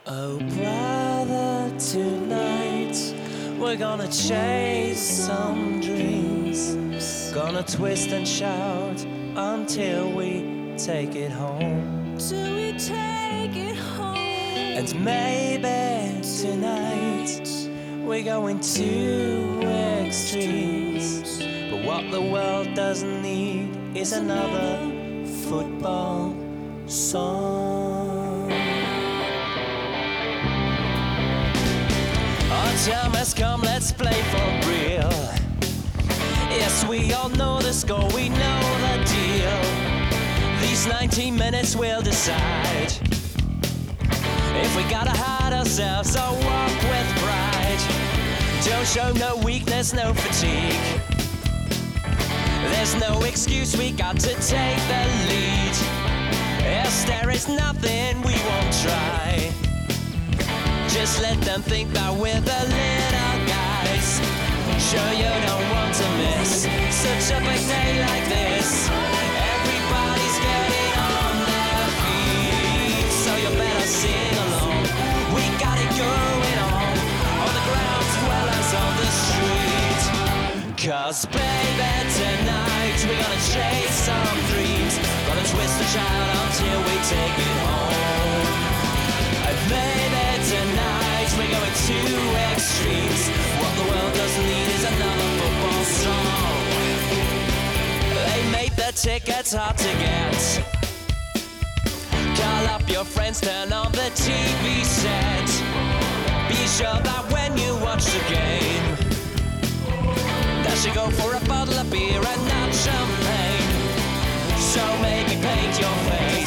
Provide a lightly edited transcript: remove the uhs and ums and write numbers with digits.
Oh, brother, tonight we're gonna chase some dreams. Gonna twist and shout until we take it home. Till we take it home. And maybe tonight we're going to extremes. But what the world doesn't need is another football song. Our time has come, let's play for real. Yes, we all know the score, we know the deal. These 90 minutes will decide if we gotta hide ourselves or walk with pride. Don't show no weakness, no fatigue. There's no excuse, we got to take the lead. Yes, there is nothing we won't try. Just let them think that we're the little guys. Sure you don't want to miss such a big day like this. Everybody's getting on their feet, so you better sing along. We got it going on the ground as well as on the street. 'Cause baby, tonight we're gonna chase some dreams. Gonna twist the child until we take it home. And baby, tonight we're going to extremes. What the world doesn't need is another football song. They made the tickets hard to get. Call up your friends, turn on the TV set. Be sure that when you watch the game, that you go for a bottle of beer and not champagne. So maybe paint your face